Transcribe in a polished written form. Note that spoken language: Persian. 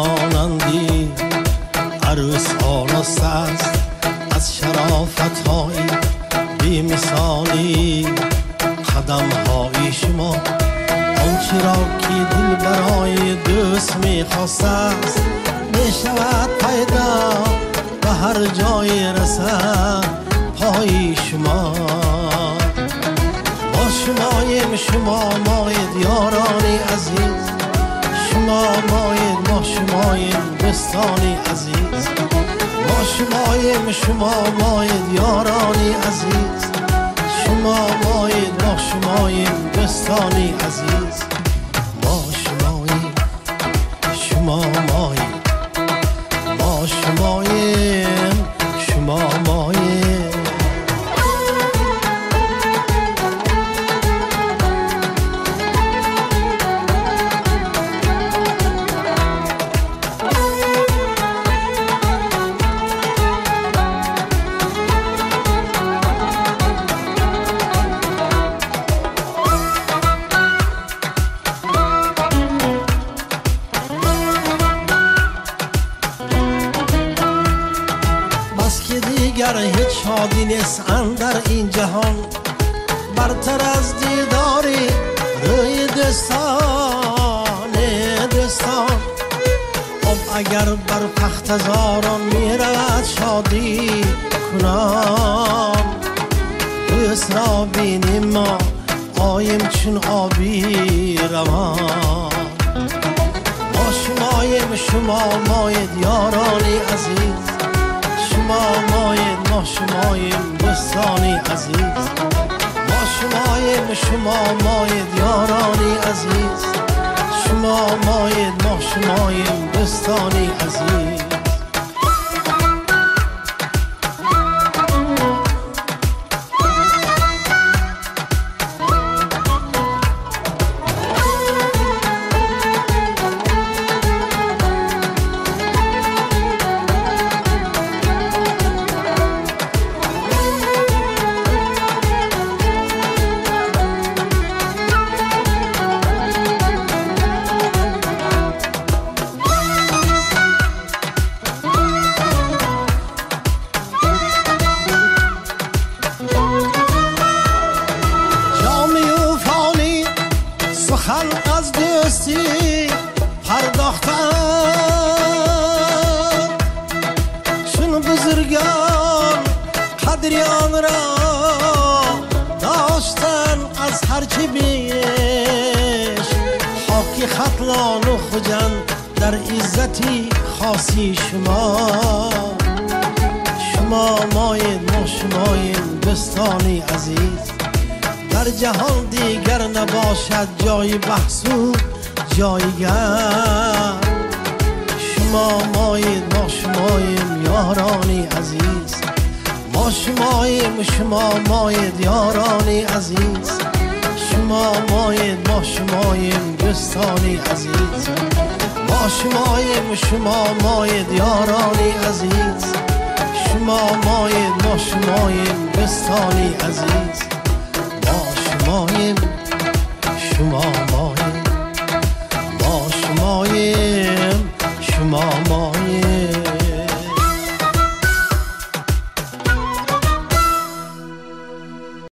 مانندی عروسان و ساز از شرافت های بی مثالی قدم های شما آنچه را که دل برای دوست میخواست است می شود پیدا به هر جای رسد پای شما ما شماییم شما ماید یارانی عزیز شما ماید ما شماییم دوستانی عزیز ما شماییم شما ماید یارانی عزیز شما ماید ما شماییم دوستانی عزیز ما شماییم شما ماید ما شماییم شما ماید دیگر هیچ شادی نیست اندر این جهان برتر از دیداری روی دوستان خب اگر بر پختزاران می رود شادی کنان دوست را بینیم ما آیم چون آبی روان ما شماییم شما ماید یارانی عزیز شما ماید ما شماییم دوستانی عزیز ما شماییم شما ماید یارانی عزیز شما ماید ما شماییم دوستانی عزیز خلق از دوستی پرداختن چون بزرگان قدری آن را داشتن از هرچی بیش خاکی خطلان و خجن در عزتی خاصی شما شما ماید ما شماییم دوستانی عزیز در جهان دیگر نباشد جای بحث و جایگر شما ماید ما شماییم یارانی عزیز ما شماییم شما ماید یارانی عزیز شما ماید ما شماییم دوستانی عزیز ما شماییم شما ماید یارانی عزیز شما ماید ما شماییم دوستانی عزیز شما مایم ما شماییم